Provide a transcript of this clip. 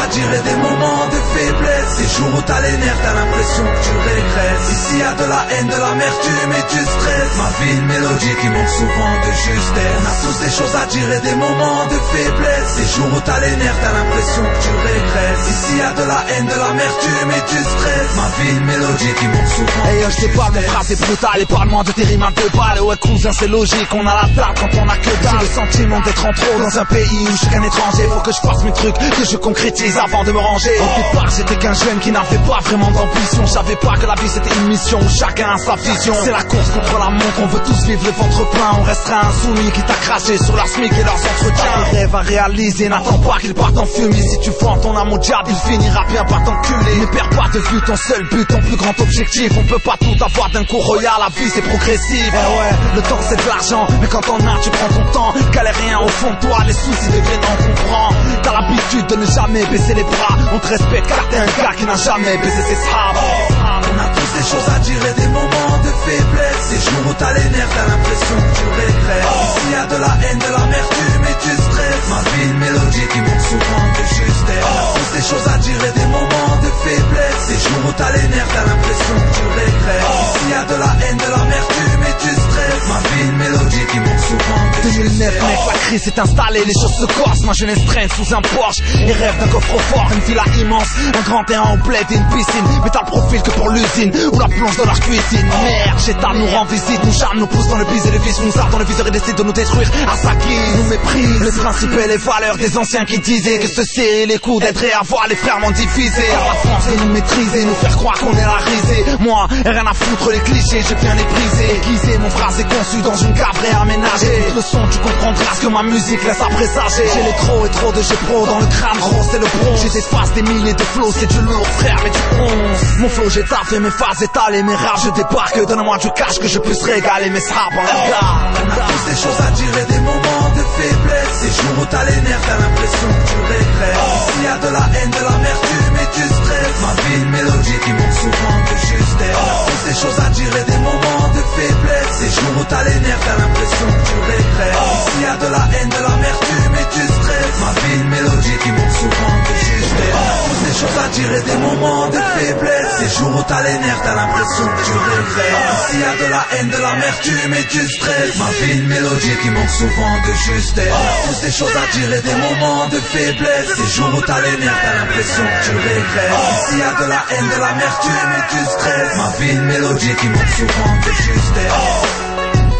à dire et des moments de faiblesse. Des jours où t'as les nerfs, t'as l'impression que tu régresses. Ici y'a de la haine, de l'amertume et du stress. Ma vie une mélodie qui manque souvent de justesse. On a tous des choses à dire et des moments de faiblesse. Des jours où t'as les nerfs, t'as l'impression que tu régresses. Ici y'a de la haine, de l'amertume et du stress. Ma vie une mélodie qui manque souvent. Hey yo, je te parle, mon phrase est brutale. Et parle-moi de tes rimes à deux balles. Ouais cousin, c'est logique, on a la table quand on a que dalle. J'ai le sentiment d'être en trop dans un pays où je suis qu'un étranger. Faut que je fasse mes trucs, que je concrétise avant de me ranger. Au départ j'étais qu'un jeune qui n'avait pas vraiment d'ambition. Je savais pas que la vie c'était une mission où chacun a sa vision. C'est la course contre la montre, on veut tous vivre le ventre plein. On restera insoumis qui t'a craché sur leur SMIC et leurs entretiens. Tes rêves à réaliser, n'attends pas qu'ils partent en fumée. Si tu vends ton âme au diable, il finira bien par t'enculer. Ne perds pas de vue ton seul but, ton plus grand objectif. On peut pas tout avoir d'un coup royal, la vie c'est progressif. Eh ouais, le temps c'est de l'argent, mais quand on a tu prends ton temps. Galère rien au fond de toi, les soucis deviennent encombrants. T'as l'habitude de ne jamais baisser les bras. On te respecte car t'es un gars qui n'a jamais baissé ses sables. On a tous des choses à dire et des moments de faiblesse. Des jours où t'as les nerfs, t'as l'impression que tu régresses. Ici y'a de la haine, de l'amertume et du stress. Ma vie une mélodie qui manque souvent de justesse. On a tous des choses à dire et des moments de faiblesse. Des jours où t'as les nerfs, t'as l'impression que tu régresses. Ici y'a de la haine, de l'amertume et du stress. Ma vie une mélodie qui manque souvent de justesse. 2009 mec, la crise s'est installée, les choses se corsent. Ma jeunesse traîne sous un Porsche et rêve d'un coffre-fort. Une villa immense, un grand terrain en bled et une piscine. Mais t'as le profil que pour l'usine ou la plonge dans leur cuisine. Merde, j'étale, nous rend visite, nous charme, nous pousse dans le bise et le vice. Nous arde dans le viseur et décide de nous détruire à sa guise. Nous méprise les principes et les valeurs des anciens qui disaient que se serrer les coudes aiderait à voir les frères m'en diviser. À la France de nous maîtriser, nous faire croire qu'on est la risée. Moi, rien à foutre les clichés, j'ai bien les briser. Aiguisé, mon phrase est conçu dans une cave réaménagée. Écoute le son, tu comprendras ce que ma musique laisse à présager. J'ai les trop et trop de jeux pro dans le crâne, gros c'est le bronze. J'ai des faces, des milliers de flots, c'est du lourd frère mais du 11. Mon flow j'ai taffé, mes phases étalées, mes rares je débarque. Donne-moi du cash que je puisse régaler mes sables en l'air. On a tous des choses à dire et des moments de faiblesse. Des jours où t'as les nerfs, t'as l'impression que tu régresses. Ici y'a de la haine, de l'amertume et du stress. Ma vie une mélodie qui manque souvent de justesse. On a tous des choses à dire et des moments de faiblesse. Des jours où t'as les nerfs, t'as l'impression que tu régresses. Ici y'a de la haine, de l'amertume et du stress. Ma vie une mélodie qui manque souvent de justesse. On a tous des choses à dire et des moments de faiblesse. Des jours où t'as les nerfs, t'as l'impression que tu régresses. Ici y'a de la haine, de l'amertume et du stress. Ma vie une mélodie qui manque souvent de justesse. On a tous des choses à dire et des moments de faiblesse. Des jours où t'as les nerfs, t'as l'impression que tu régresses. Ici y'a de la haine, de l'amertume et du stress. Ma vie une mélodie qui manque souvent de justesse.